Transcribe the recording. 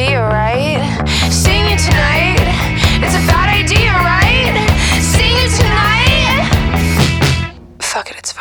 idea, right? Seeing you tonight, it's a bad idea, right? Seeing you tonight. Fuck it, it's